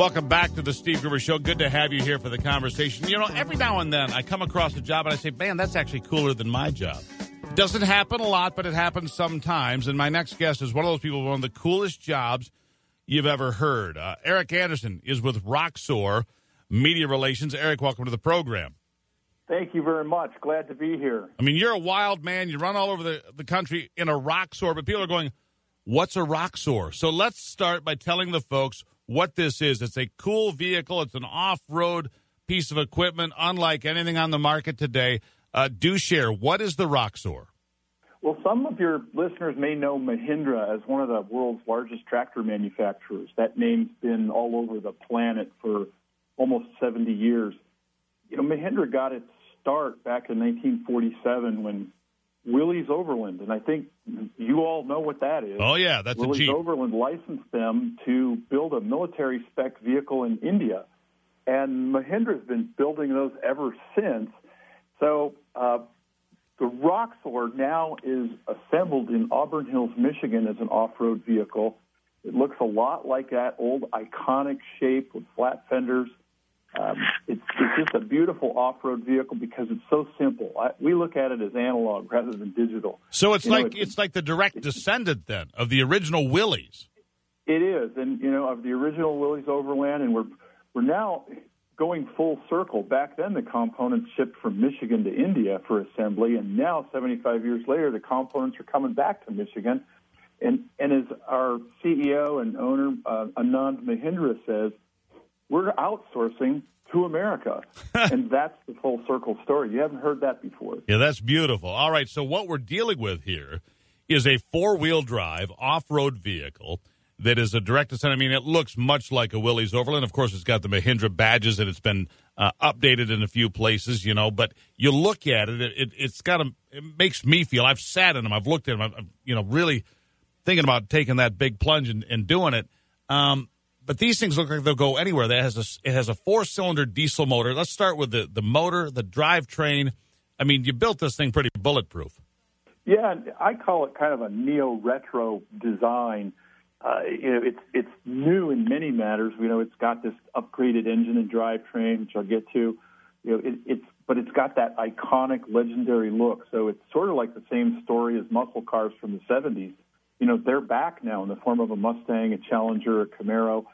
Welcome back to the Steve Gruber Show. Good to have you here for the conversation. You know, every now and then I come across a job and I say, man, that's actually cooler than my job. It doesn't happen a lot, but it happens sometimes. And my next guest is one of those people with one of the coolest jobs you've ever heard. Eric Anderson is with Roxor Media Relations. Eric, welcome to the program. Thank you very much. Glad to be here. I mean, you're a wild man. You run all over the country in a Roxor, but people are going, what's a Roxor? So let's start by telling the folks what this is. It's a cool vehicle. It's an off-road piece of equipment, unlike anything on the market today. Do share. What is the Roxor? Well, some of your listeners may know Mahindra as one of the world's largest tractor manufacturers. That name's been all over the planet for almost 70 years. You know, Mahindra got its start back in 1947 when Willys Overland, and I think you all know what that is. Oh, yeah, that's Willys a Jeep. Overland licensed them to build a military-spec vehicle in India, and Mahindra's been building those ever since. So the Roxor now is assembled in Auburn Hills, Michigan as an off-road vehicle. It looks a lot like that old iconic shape with flat fenders. It's just a beautiful off-road vehicle because it's so simple. We look at it as analog rather than digital. So it's like the direct descendant then of the original Willys. It is, and of the original Willys Overland, and we're now going full circle. Back then, the components shipped from Michigan to India for assembly, and now 75 years later, the components are coming back to Michigan. And as our CEO and owner Anand Mahindra says, we're outsourcing to America, and that's the full circle story. You haven't heard that before. Yeah, that's beautiful. All right, so what we're dealing with here is a four-wheel drive off-road vehicle that is a direct descent. I mean, it looks much like a Willys Overland. Of course, it's got the Mahindra badges, and it's been updated in a few places, but you look at it, it makes me feel, I've sat in them, I've looked at them, I'm really thinking about taking that big plunge and doing it. But these things look like they'll go anywhere. It has a four-cylinder diesel motor. Let's start with the motor, the drivetrain. I mean, you built this thing pretty bulletproof. Yeah, I call it kind of a neo-retro design. It's new in many matters. It's got this upgraded engine and drivetrain, which I'll get to. But it's got that iconic, legendary look. So it's sort of like the same story as muscle cars from the 70s. They're back now in the form of a Mustang, a Challenger, a Camaro.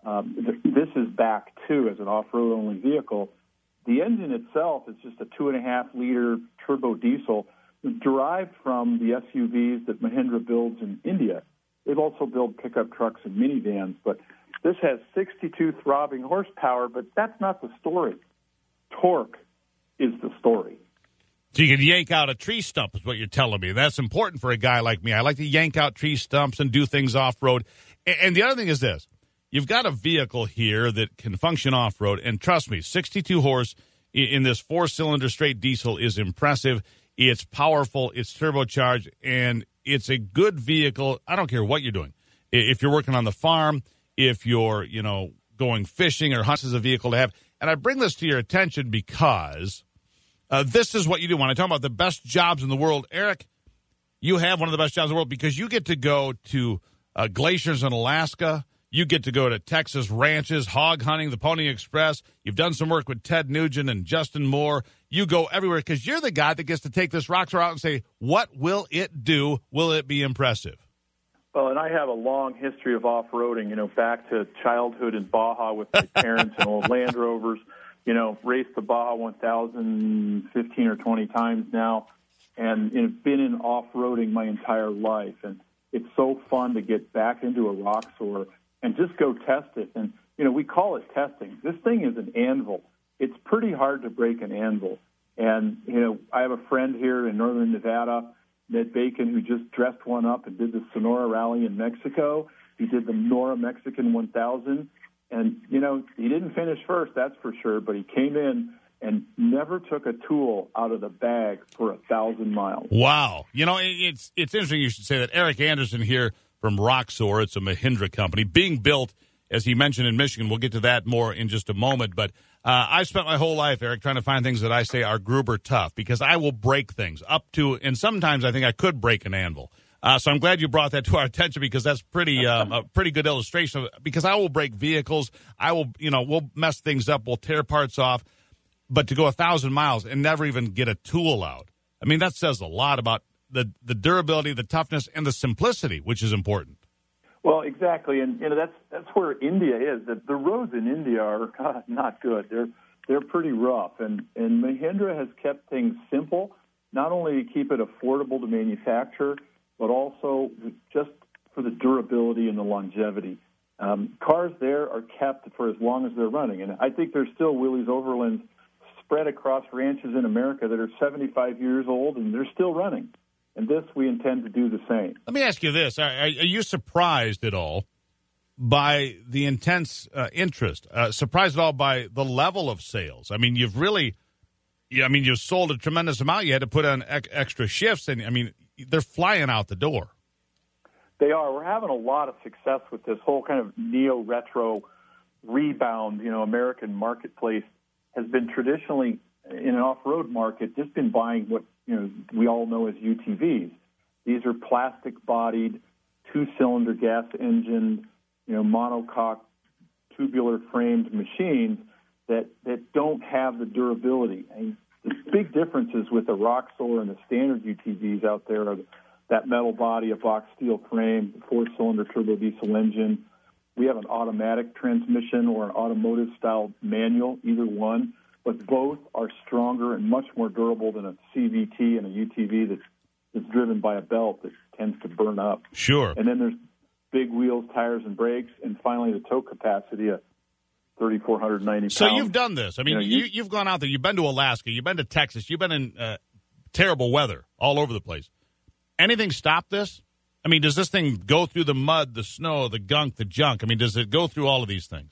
This is back, too, as an off-road only vehicle. The engine itself is just a 2.5-liter turbo diesel derived from the SUVs that Mahindra builds in India. They've also built pickup trucks and minivans, but this has 62 throbbing horsepower, but that's not the story. Torque is the story. So you can yank out a tree stump is what you're telling me. That's important for a guy like me. I like to yank out tree stumps and do things off-road. And the other thing is this. You've got a vehicle here that can function off-road, and trust me, 62 horse in this four-cylinder straight diesel is impressive. It's powerful, it's turbocharged, and it's a good vehicle. I don't care what you're doing. If you're working on the farm, if you're, going fishing or hunting, is a vehicle to have. And I bring this to your attention because this is what you do. When I talk about the best jobs in the world, Eric, you have one of the best jobs in the world because you get to go to glaciers in Alaska. You get to go to Texas ranches, hog hunting, the Pony Express. You've done some work with Ted Nugent and Justin Moore. You go everywhere because you're the guy that gets to take this Roxor out and say, what will it do? Will it be impressive? Well, and I have a long history of off-roading, back to childhood in Baja with my parents and old Land Rovers. Raced the Baja 1000 15 or 20 times now, and been in off-roading my entire life. And it's so fun to get back into a Roxor and just go test it. And, we call it testing. This thing is an anvil. It's pretty hard to break an anvil. And, I have a friend here in northern Nevada, Ned Bacon, who just dressed one up and did the Sonora Rally in Mexico. He did the Nora Mexican 1000. And, he didn't finish first, that's for sure, but he came in and never took a tool out of the bag for 1,000 miles. Wow. It's interesting you should say that. Eric Anderson here from Roxor. It's a Mahindra company being built, as he mentioned, in Michigan. We'll get to that more in just a moment. But I've spent my whole life, Eric, trying to find things that I say are Gruber tough because I will break things up to, and sometimes I think I could break an anvil. So I'm glad you brought that to our attention because that's a pretty good illustration. Because I will break vehicles, we'll mess things up, we'll tear parts off, but to go 1,000 miles and never even get a tool out, I mean that says a lot about the durability, the toughness, and the simplicity, which is important. Well, exactly, and that's where India is. The roads in India are not good. They're pretty rough, and Mahindra has kept things simple, not only to keep it affordable to manufacture, but also just for the durability and the longevity. Cars there are kept for as long as they're running, and I think there's still Willys Overlands spread across ranches in America that are 75 years old, and they're still running. And this, we intend to do the same. Let me ask you this. Are you surprised at all by the intense interest? Surprised at all by the level of sales? I mean, you've sold a tremendous amount. You had to put on extra shifts, and, I mean, they're flying out the door. They are. We're having a lot of success with this whole kind of neo-retro rebound. American marketplace has been traditionally, in an off-road market, just been buying what we all know as UTVs. These are plastic-bodied, two-cylinder gas-engined, monocoque, tubular-framed machines that don't have the durability. And the big differences with the Roxor and the standard UTVs out there are that metal body, a box steel frame, four-cylinder turbo diesel engine. We have an automatic transmission or an automotive-style manual, either one. But both are stronger and much more durable than a CVT and a UTV that's driven by a belt that tends to burn up. Sure. And then there's big wheels, tires, and brakes, and finally the tow capacity of 3,490 pounds. So you've done this. I mean, you've gone out there. You've been to Alaska. You've been to Texas. You've been in terrible weather all over the place. Anything stop this? I mean, does this thing go through the mud, the snow, the gunk, the junk? I mean, does it go through all of these things?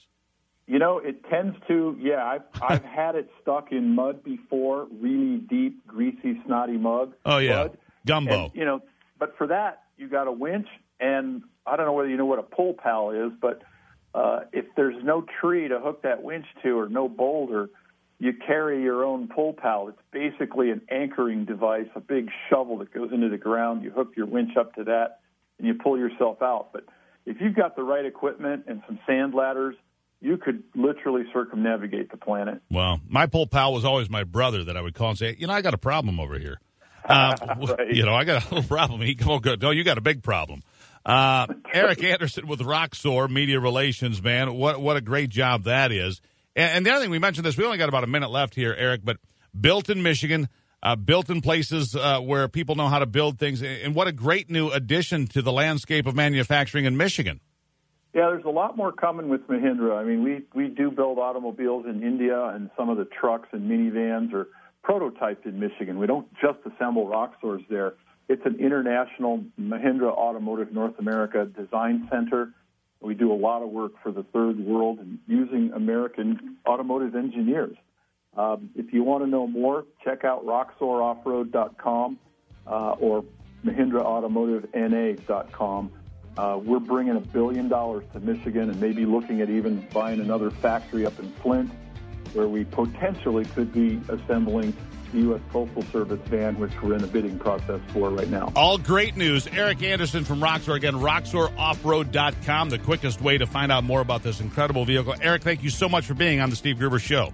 It tends to, I've had it stuck in mud before, really deep, greasy, snotty mud. Oh, yeah, gumbo. And, but for that, you got a winch, and I don't know whether you know what a pull pal is, but if there's no tree to hook that winch to or no boulder, you carry your own pull pal. It's basically an anchoring device, a big shovel that goes into the ground. You hook your winch up to that, and you pull yourself out. But if you've got the right equipment and some sand ladders, you could literally circumnavigate the planet. Well, my pull pal was always my brother that I would call and say, I got a problem over here. Right. I got a little problem. He'd come over, no, you got a big problem. Eric Anderson with Roxor Media Relations, man. What a great job that is. And the other thing, we mentioned this, we only got about a minute left here, Eric, but built in Michigan, built in places where people know how to build things. And what a great new addition to the landscape of manufacturing in Michigan. Yeah, there's a lot more coming with Mahindra. I mean, we do build automobiles in India, and some of the trucks and minivans are prototyped in Michigan. We don't just assemble Roxors there. It's an international Mahindra Automotive North America design center. We do a lot of work for the third world and using American automotive engineers. If you want to know more, check out roxoroffroad.com or MahindraAutomotiveNA.com. We're bringing $1 billion to Michigan and maybe looking at even buying another factory up in Flint where we potentially could be assembling the U.S. Postal Service van, which we're in a bidding process for right now. All great news. Eric Anderson from Roxor. Again, roxoroffroad.com, the quickest way to find out more about this incredible vehicle. Eric, thank you so much for being on the Steve Gruber Show.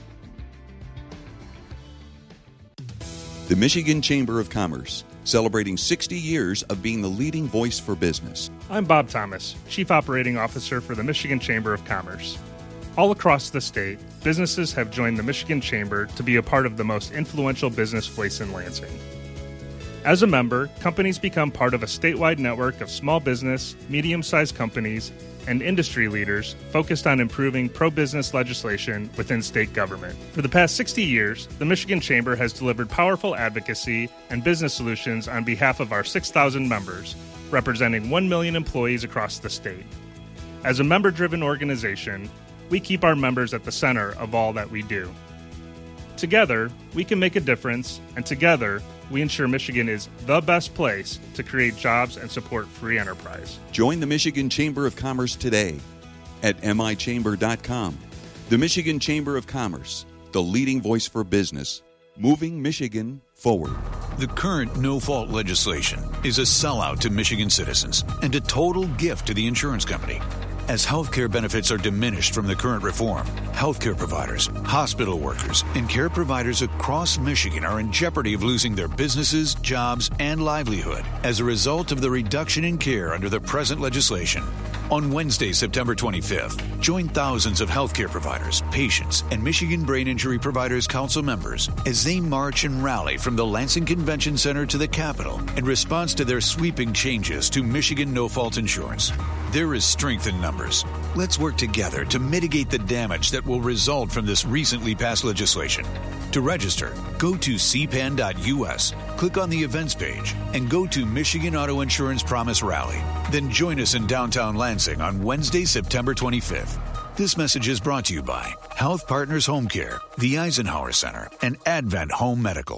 The Michigan Chamber of Commerce, celebrating 60 years of being the leading voice for business. I'm Bob Thomas, Chief Operating Officer for the Michigan Chamber of Commerce. All across the state, businesses have joined the Michigan Chamber to be a part of the most influential business voice in Lansing. As a member, companies become part of a statewide network of small business, medium-sized companies, and industry leaders focused on improving pro-business legislation within state government. For the past 60 years, the Michigan Chamber has delivered powerful advocacy and business solutions on behalf of our 6,000 members, representing 1 million employees across the state. As a member-driven organization, we keep our members at the center of all that we do. Together, we can make a difference, and together, we ensure Michigan is the best place to create jobs and support free enterprise. Join the Michigan Chamber of Commerce today at michamber.com. The Michigan Chamber of Commerce, the leading voice for business, moving Michigan forward. The current no-fault legislation is a sellout to Michigan citizens and a total gift to the insurance company. As healthcare benefits are diminished from the current reform, healthcare providers, hospital workers, and care providers across Michigan are in jeopardy of losing their businesses, jobs, and livelihood as a result of the reduction in care under the present legislation. On Wednesday, September 25th, join thousands of healthcare providers, patients, and Michigan Brain Injury Providers Council members as they march and rally from the Lansing Convention Center to the Capitol in response to their sweeping changes to Michigan no-fault insurance. There is strength in numbers. Let's work together to mitigate the damage that will result from this recently passed legislation. To register, go to cpan.us, click on the events page, and go to Michigan Auto Insurance Promise Rally. Then join us in downtown Lansing on Wednesday, September 25th. This message is brought to you by Health Partners Home Care, the Eisenhower Center, and Advent Home Medical.